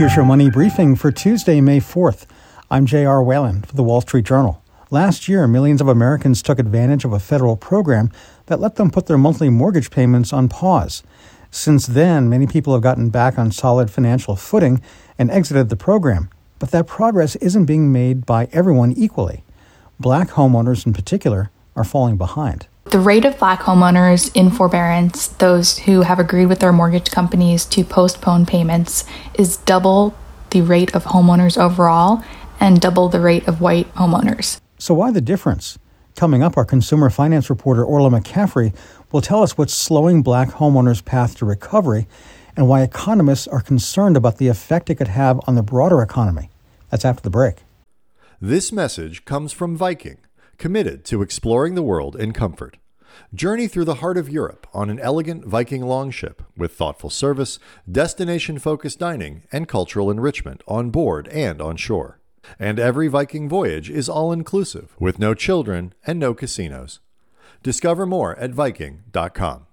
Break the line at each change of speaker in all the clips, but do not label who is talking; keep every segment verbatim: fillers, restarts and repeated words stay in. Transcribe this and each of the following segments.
Here's your money briefing for Tuesday, May fourth. I'm J R. Whalen for the Wall Street Journal. Last year, millions of Americans took advantage of a federal program that let them put their monthly mortgage payments on pause. Since then, many people have gotten back on solid financial footing and exited the program. But that progress isn't being made by everyone equally. Black homeowners in particular are falling behind.
The rate of Black homeowners in forbearance, those who have agreed with their mortgage companies to postpone payments, is double the rate of homeowners overall and double the rate of white homeowners.
So why the difference? Coming up, our consumer finance reporter Orla McCaffrey will tell us what's slowing Black homeowners' path to recovery and why economists are concerned about the effect it could have on the broader economy. That's after the break.
This message comes from Viking, committed to exploring the world in comfort. Journey through the heart of Europe on an elegant Viking longship with thoughtful service, destination-focused dining, and cultural enrichment on board and on shore. And every Viking voyage is all-inclusive, with no children and no casinos. Discover more at Viking dot com.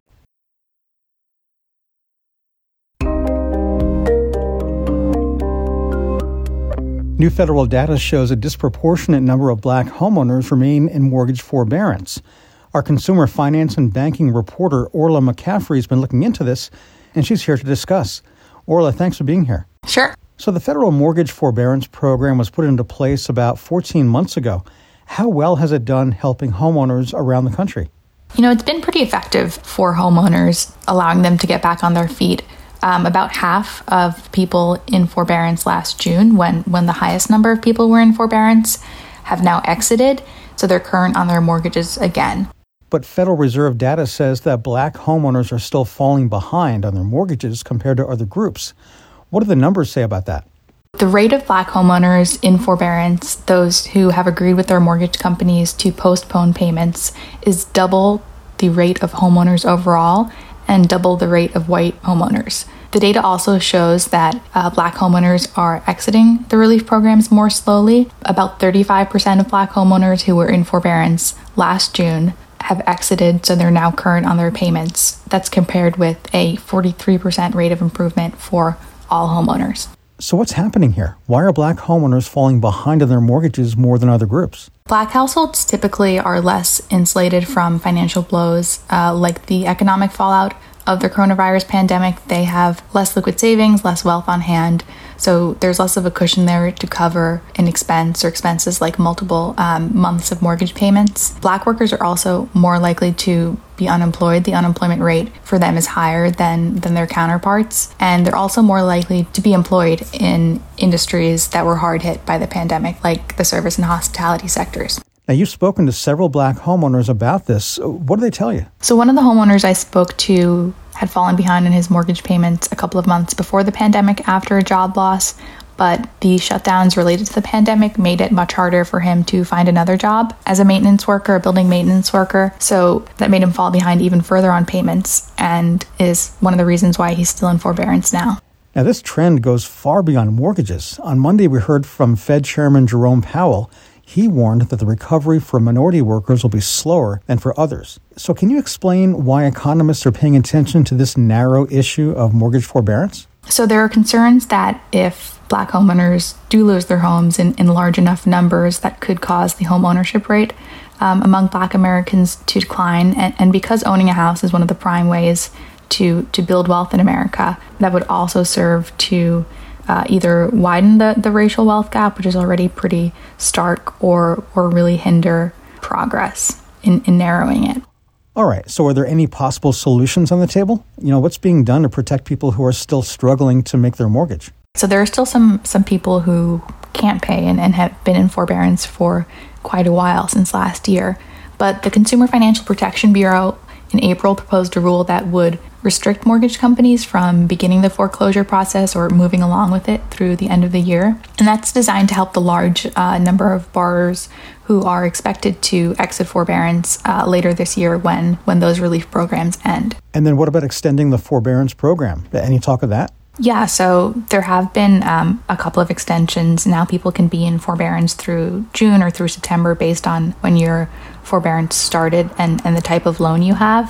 New federal data shows a disproportionate number of Black homeowners remain in mortgage forbearance. Our consumer finance and banking reporter Orla McCaffrey has been looking into this, and she's here to discuss. Orla, thanks for being here.
Sure.
So the federal mortgage forbearance program was put into place about fourteen months ago. How well has it done helping homeowners around the country?
You know, it's been pretty effective for homeowners, allowing them to get back on their feet. Um, about half of people in forbearance last June, when, when the highest number of people were in forbearance, have now exited, so they're current on their mortgages again.
But Federal Reserve data says that Black homeowners are still falling behind on their mortgages compared to other groups. What do the numbers say about that?
The rate of Black homeowners in forbearance, those who have agreed with their mortgage companies to postpone payments, is double the rate of homeowners overall and double the rate of white homeowners. The data also shows that uh, Black homeowners are exiting the relief programs more slowly. About thirty-five percent of Black homeowners who were in forbearance last June have exited, so they're now current on their payments. That's compared with a forty-three percent rate of improvement for all homeowners.
So what's happening here? Why are Black homeowners falling behind on their mortgages more than other groups?
Black households typically are less insulated from financial blows uh, like the economic fallout of the coronavirus pandemic. They have less liquid savings, less wealth on hand, so there's less of a cushion there to cover an expense or expenses like multiple um, months of mortgage payments. Black workers are also more likely to be unemployed. The unemployment rate for them is higher than, than their counterparts, and they're also more likely to be employed in industries that were hard hit by the pandemic, like the service and hospitality sectors.
Now, you've spoken to several Black homeowners about this. What do they tell you?
So one of the homeowners I spoke to had fallen behind in his mortgage payments a couple of months before the pandemic after a job loss, but the shutdowns related to the pandemic made it much harder for him to find another job as a maintenance worker, a building maintenance worker. So that made him fall behind even further on payments and is one of the reasons why he's still in forbearance now.
Now, this trend goes far beyond mortgages. On Monday, we heard from Fed Chairman Jerome Powell. He warned that the recovery for minority workers will be slower than for others. So can you explain why economists are paying attention to this narrow issue of mortgage forbearance?
So there are concerns that if Black homeowners do lose their homes in, in large enough numbers, that could cause the home ownership rate um, among Black Americans to decline. And, and because owning a house is one of the prime ways to, to build wealth in America, that would also serve to Uh, either widen the, the racial wealth gap, which is already pretty stark, or or really hinder progress in, in narrowing it.
All right. So are there any possible solutions on the table? You know, what's being done to protect people who are still struggling to make their mortgage?
So there are still some, some people who can't pay and, and have been in forbearance for quite a while, since last year. But the Consumer Financial Protection Bureau in April proposed a rule that would restrict mortgage companies from beginning the foreclosure process or moving along with it through the end of the year. And that's designed to help the large uh, number of borrowers who are expected to exit forbearance uh, later this year when, when those relief programs end.
And then what about extending the forbearance program? Any talk of that?
Yeah, so there have been um, a couple of extensions. Now people can be in forbearance through June or through September based on when your forbearance started and, and the type of loan you have.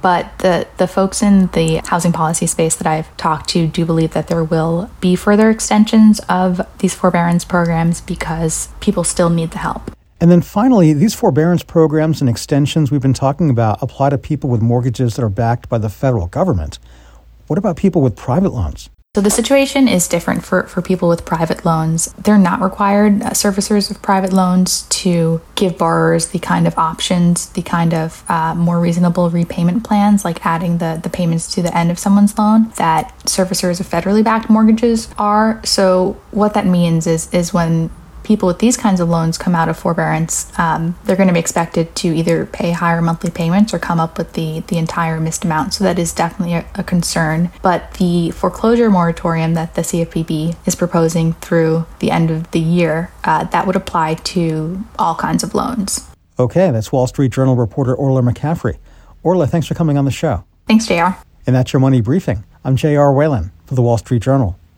But the, the folks in the housing policy space that I've talked to do believe that there will be further extensions of these forbearance programs because people still need the help.
And then finally, these forbearance programs and extensions we've been talking about apply to people with mortgages that are backed by the federal government. What about people with private loans?
So the situation is different for, for people with private loans. They're not required, uh, servicers of private loans, to give borrowers the kind of options, the kind of uh, more reasonable repayment plans, like adding the, the payments to the end of someone's loan, that servicers of federally backed mortgages are. So what that means is, is when people with these kinds of loans come out of forbearance, um, they're going to be expected to either pay higher monthly payments or come up with the, the entire missed amount. So that is definitely a, a concern. But the foreclosure moratorium that the C F P B is proposing through the end of the year, uh, that would apply to all kinds of loans.
Okay, that's Wall Street Journal reporter Orla McCaffrey. Orla, thanks for coming on the show.
Thanks, J R.
And that's your Money Briefing. I'm J R Whalen for the Wall Street Journal.